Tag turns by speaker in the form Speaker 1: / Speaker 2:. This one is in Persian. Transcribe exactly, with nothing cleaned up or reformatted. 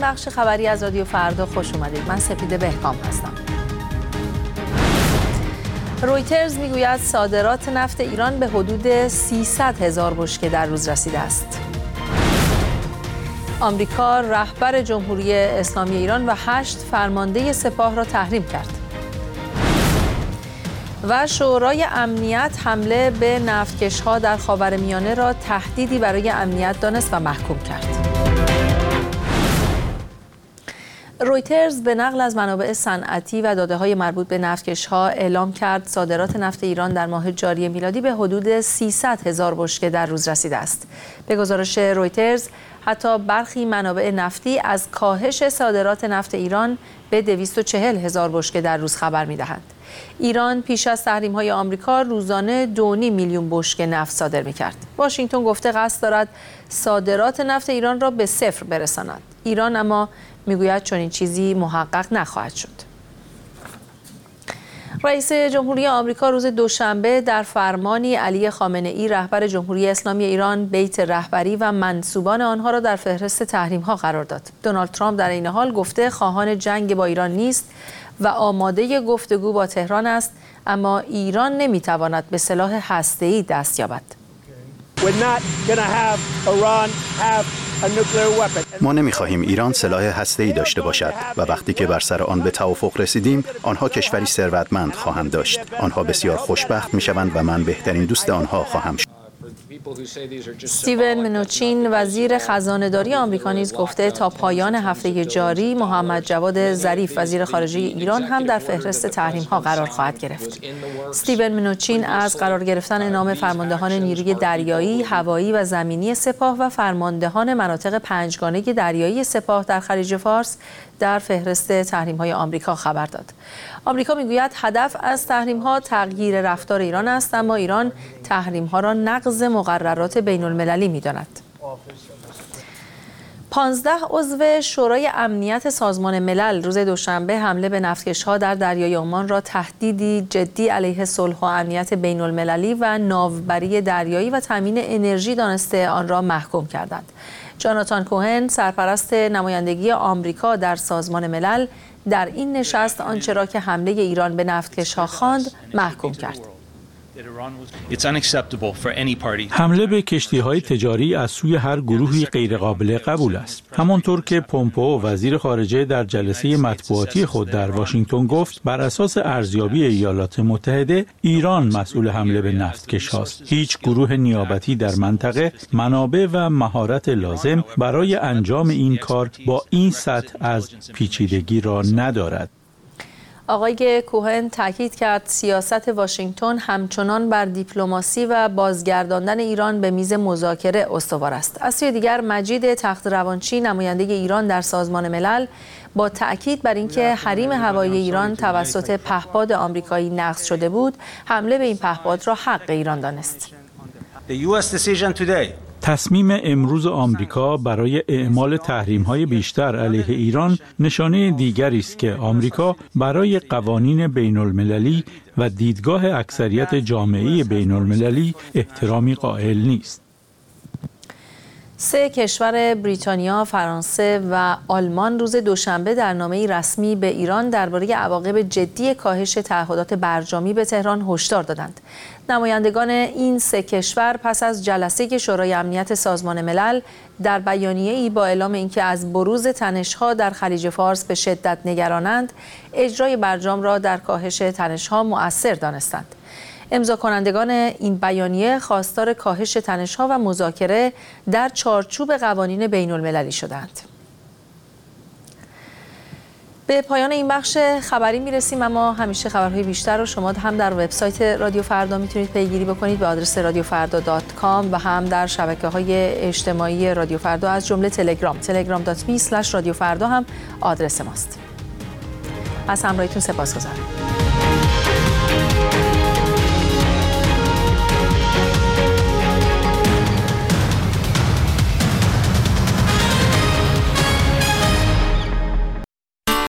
Speaker 1: بخش خبری از رادیو فردا خوش اومدید. من سپیده بهکام هستم. رویترز میگوید صادرات نفت ایران به حدود سیصد هزار بشکه در روز رسیده است. آمریکا رهبر جمهوری اسلامی ایران و هشت فرمانده سپاه را تحریم کرد. و شورای امنیت حمله به نفتکش‌ها در خاورمیانه را تهدیدی برای امنیت دانست و محکوم کرد. رویترز به نقل از منابع صنعتی و داده‌های مربوط به نفتکش‌ها اعلام کرد صادرات نفت ایران در ماه جاری میلادی به حدود سیصد هزار بشکه در روز رسیده است. به گزارش رویترز، حتی برخی منابع نفتی از کاهش صادرات نفت ایران به دویست و چهل هزار بشکه در روز خبر می‌دهند. ایران پیش از تحریم‌های آمریکا روزانه دو و نیم میلیون بشکه نفت صادر می‌کرد. واشنگتن گفته قصد دارد صادرات نفت ایران را به صفر برساند. ایران اما میگوید چنین چیزی محقق نخواهد شد. رئیس جمهوری آمریکا روز دوشنبه در فرمانی علی خامنه‌ای رهبر جمهوری اسلامی ایران بیت رهبری و منسوبان آنها را در فهرست تحریم‌ها قرار داد. دونالد ترامپ در این حال گفته خواهان جنگ با ایران نیست و آماده گفتگو با تهران است، اما ایران نمیتواند به سلاح هسته‌ای دست یابد.
Speaker 2: ما نمی‌خواهیم ایران سلاح هسته‌ای داشته باشد و وقتی که بر سر آن به توافق رسیدیم، آنها کشوری ثروتمند خواهند داشت. آنها بسیار خوشبخت می‌شوند و من بهترین دوست آنها خواهم شد.
Speaker 1: استیون منوچین وزیر خزانه‌داری آمریکا نیز گفته تا پایان هفته جاری محمد جواد ظریف وزیر خارجه ایران هم در فهرست تحریم‌ها قرار خواهد گرفت. استیون منوچین از قرار گرفتن نام فرماندهان نیروی دریایی، هوایی و زمینی سپاه و فرماندهان مناطق پنجگانه دریایی سپاه در خلیج فارس در فهرست تحریم‌های آمریکا خبر داد. آمریکا میگوید هدف از تحریم‌ها تغییر رفتار ایران است، اما ایران تحریم‌ها را نقض مقررات بین‌المللی می‌داند. پانزده عضو شورای امنیت سازمان ملل روز دوشنبه حمله به نفتکش‌ها در دریای عمان را تهدیدی جدی علیه صلح و امنیت بین‌المللی و ناوبری دریایی و تامین انرژی دانسته آن را محکوم کردند. جاناتان کوهن سرپرست نمایندگی آمریکا در سازمان ملل در این نشست آنچه را که حمله ایران به نفتکش‌ها خواند محکوم کرد.
Speaker 3: حمله به کشتی‌های تجاری از سوی هر گروهی غیرقابل قبول است. همانطور که پومپئو وزیر خارجه در جلسه مطبوعاتی خود در واشنگتن گفت، بر اساس ارزیابی ایالات متحده، ایران مسئول حمله به نفتکش‌هاست. هیچ گروه نیابتی در منطقه منابع و مهارت لازم برای انجام این کار با این سطح از پیچیدگی را ندارد.
Speaker 1: آقای کوهن تاکید کرد سیاست واشنگتن همچنان بر دیپلماسی و بازگرداندن ایران به میز مذاکره استوار است. از سوی دیگر مجید تخت‌روانچی نماینده ایران در سازمان ملل با تاکید بر اینکه حریم هوایی ایران توسط پهپاد آمریکایی نقض شده بود، حمله به این پهپاد را حق ایران دانست.
Speaker 3: تصمیم امروز آمریکا برای اعمال تحریم‌های بیشتر علیه ایران نشانه دیگری است که آمریکا برای قوانین بین‌المللی و دیدگاه اکثریت جامعه بین‌المللی احترامی قائل نیست.
Speaker 1: سه کشور بریتانیا، فرانسه و آلمان روز دوشنبه در نامه‌ای رسمی به ایران درباره عواقب جدی کاهش تعهدات برجامی به تهران هشدار دادند. نمایندگان این سه کشور پس از جلسه شورای امنیت سازمان ملل در بیانیه‌ای با اعلام اینکه از بروز تنش‌ها در خلیج فارس به شدت نگرانند، اجرای برجام را در کاهش تنش‌ها مؤثر دانستند. امضا کنندگان این بیانیه خواستار کاهش تنش‌ها و مذاکره در چارچوب قوانین بین‌المللی شدند. به پایان این بخش خبری میرسیم، اما همیشه خبرهای بیشتر رو شما هم در وبسایت رادیو فردا میتونید پیگیری بکنید به آدرس رادیو فردا دات کام و هم در شبکه‌های اجتماعی رادیو فردا از جمله تلگرام تلگرام دات می اسلش رادیو فردا هم آدرس ماست. از همراهیتون سپاسگزارم.